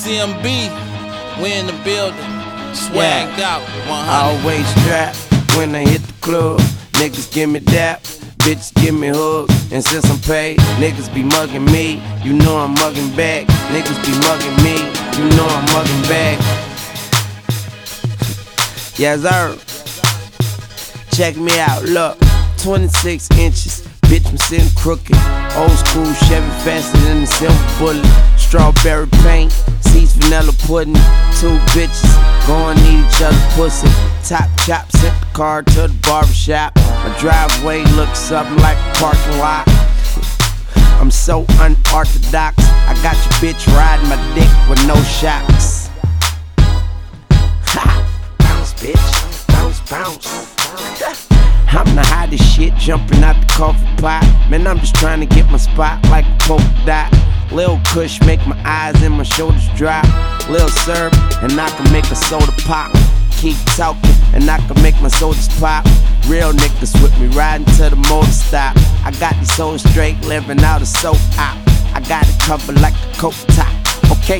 CMB, we in the building, swagged out, 100. I always trap when I hit the club. Niggas give me dap, bitches give me hugs. And since I'm paid, niggas be mugging me. You know I'm mugging back. Niggas be mugging me. You know I'm mugging back. Yes, sir. Check me out, look, 26 inches. Bitch, I'm sitting crooked. Old school Chevy faster than the silver bullet. Strawberry paint, seeds vanilla pudding. Two bitches going to each other's pussy. Top chop, sent the car to the barbershop. My driveway looks something like a parking lot. I'm so unorthodox. I got your bitch riding my dick with no shocks. Ha! Bounce, bitch. Bounce, bounce. I'm the hottest shit jumping out the coffee pot. Man, I'm just trying to get my spot like a polka dot. Lil Kush make my eyes and my shoulders drop. Lil Serb and I can make a soda pop. Keep talking and I can make my sodas pop. Real niggas with me riding to the motor stop. I got these souls straight living out a soap op. I got it covered like a coke top, okay?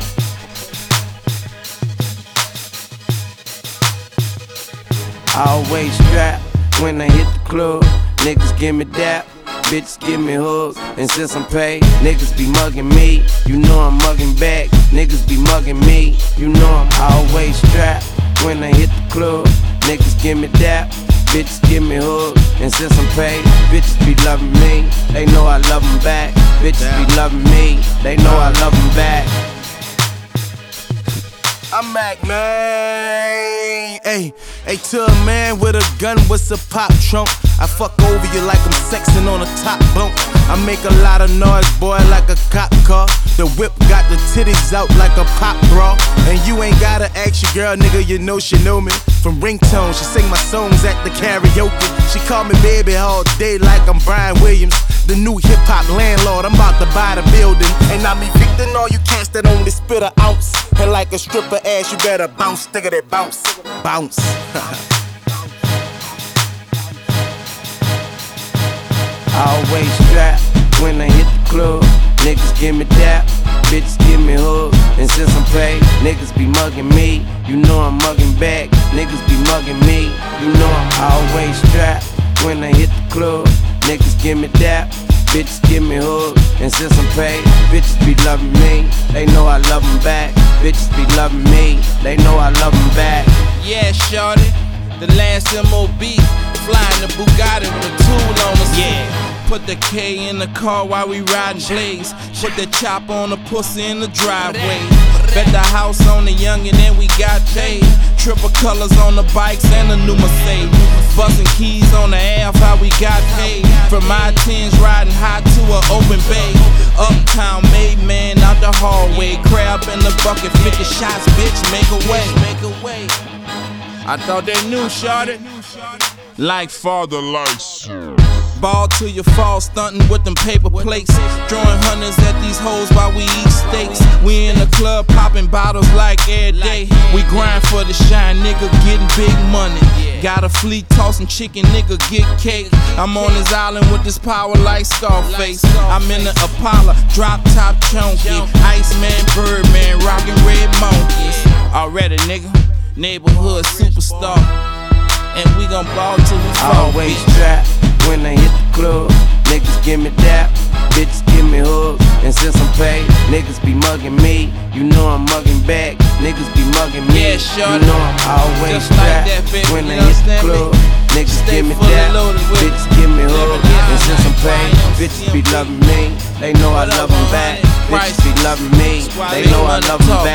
I always strap when I hit the club. Niggas give me dap, bitches give me hugs. And since I'm paid, niggas be mugging me. You know I'm mugging back, niggas be mugging me. You know I'm always strapped when I hit the club. Niggas give me dap, bitches give me hugs. And since I'm paid, bitches be loving me. They know I love them back. Bitches be loving me, they know I love them back. I'm Mac, man. Hey, to a man with a gun, what's a pop trunk? I fuck over you like I'm sexing on a top bunk. I make a lot of noise, boy, like a cop car. The whip got the titties out like a pop bra. And you ain't gotta ask your girl, nigga, you know she know me. From ringtone, she sing my songs at the karaoke. She call me baby all day like I'm Brian Williams. The new hip-hop landlord, I'm about to buy the building. And I'm evicting all you cats that only spit an ounce. And like a stripper ass, you better bounce, nigga, that bounce. Bounce. I always strap when I hit the club. Niggas give me dap, bitches give me hugs. And since I'm paid, niggas be mugging me. You know I'm mugging back, niggas be mugging me. You know I'm always strapped when I hit the club. Niggas give me dap, bitches give me hugs. And since I'm paid, bitches be loving me. They know I love them back. Bitches be loving me, they know I love them back. Yeah, shorty, the last MOB, flying the Bugatti with a tool on us. Yeah. Put the K in the car while we riding plays. Put the chopper on the pussy in the driveway. Bet the house on the youngin' and we got paid. Triple colors on the bikes and a new Mercedes. Bustin' keys on the Ave, how we got paid. From my tens riding high to an open bay. Uptown made man out the hallway. Crab in the bucket, 50 shots, bitch, make a way. I thought they knew, shorty. Like father likes. Ball till you fall, stuntin' with them paper plates. Throwing hundreds at these hoes while we eat steaks. We in the club popping bottles like every day. We grind for the shine, nigga, getting big money. Got a fleet tossin' chicken, nigga, get cake. I'm on this island with this power like Scarface. I'm in the Apollo, drop top chunky. Iceman, Birdman, rockin' red monkeys. Already, nigga, neighborhood superstar. And we gon' ball till we fall. Always strapped when I hit the club. Niggas give me dap, bitches give me hugs. And since I'm paid, niggas be mugging me. You know I'm mugging back, niggas be mugging me. Yeah, you know I'm always strapped when I hit the club. Niggas give me dap, bitches give me hugs. And since I'm paid, bitches be loving me. They know I love them back. Bitches be loving me. They know I love them